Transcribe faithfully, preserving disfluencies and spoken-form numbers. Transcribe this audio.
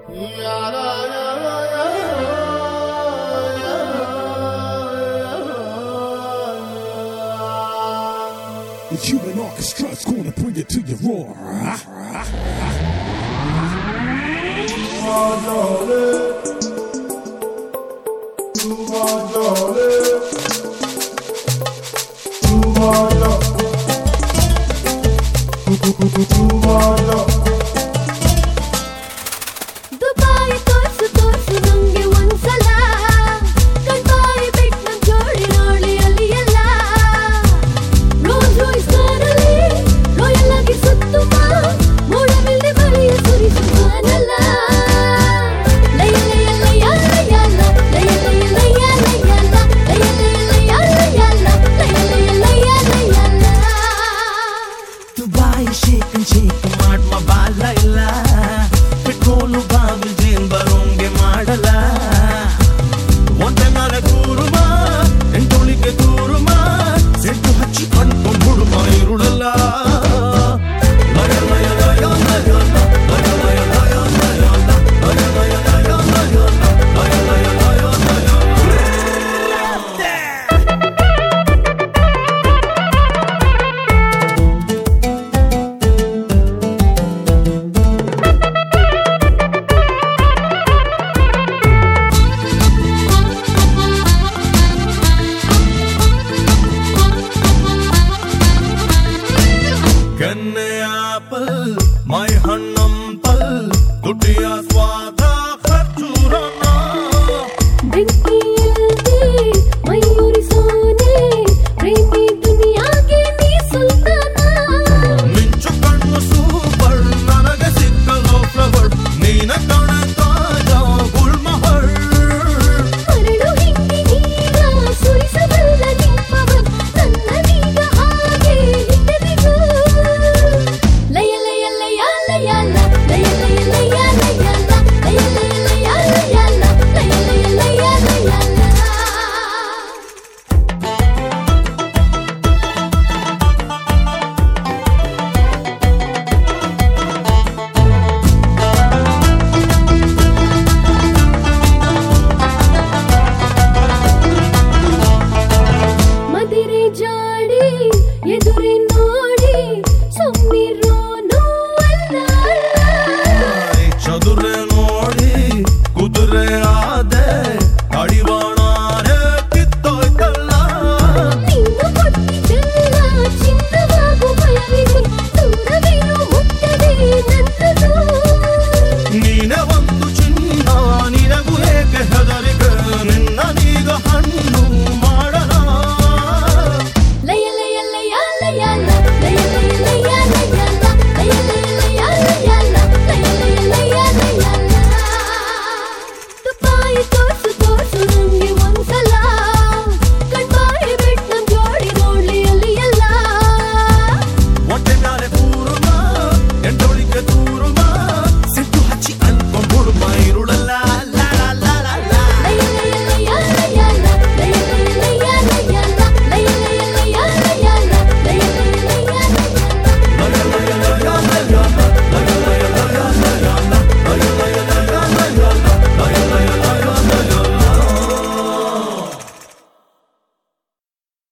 The human orchestra's gonna bring it to your roar. Dubai ತೋರ್ಸು ತೋರ್ಸು ನಂಗೆ ಒಂದ್ಸಲ ಕಣ್ಬಾಯಿ ಬಿಟ್ ನನ್ ಜೋಡಿ ನೋಡಿ ಅಲ್ಲಿ ಎಲ್ಲ ರೋಸ್ ರೋಯ್ಸ್ ಕಾರಲ್ಲಿ ರಾಯಲ್ ಆಗಿ ಸುತ್ತುವ ಮೋಡ ಮೇಲೆ ಮಳೆಯ ಸುರಿಸುವಾನಲ್ಲ ಲಯ ಲಯ ಲಯ ಲಯ ಲಯ ಲಯ ಲಯ ಲಯ ಲಯ ಲಯ ಲಯ ಲಯ ಲಯ ಲಯ ದುಬಾಯಿ ಶೇಕ್ ಶೇಕ್ ಮಾಡ್ ಮಬಾಲ ಇಲ್ಲ ಪೆಟ್ರೋಲು ಬಾಗಿಲ್ ಜೇನ್ ಬರೋಂಗೆ ಮಾಡಲ್ಲ ಒಂದೇ ನಾಳೆ ಕೂರುಮ ಎಂಟೋಳಿಗೆ ಕೂರುಮ ಸೆಟ್ಟು ಹಚ್ಚಿ ಕಣ್ಕೊಂಡ್ ಹುಡುಮ ಇರುಳಲ್ಲ ಲಯ ಲಯ ಲಯ ಲಯ ಲಯ ಲಯ ಲಯ ಲಯ ಲಯ ಲಯ ಲಯ ಲಯ ಲಯ ಲಯ ಲಯ ಲಯ ಕನ್ನೆ ಆಪಲ್ ಮೈ ಹಣ್ಣಂಪಲ್ ದುಡ್ಡಿಯ ಸ್ವಾದ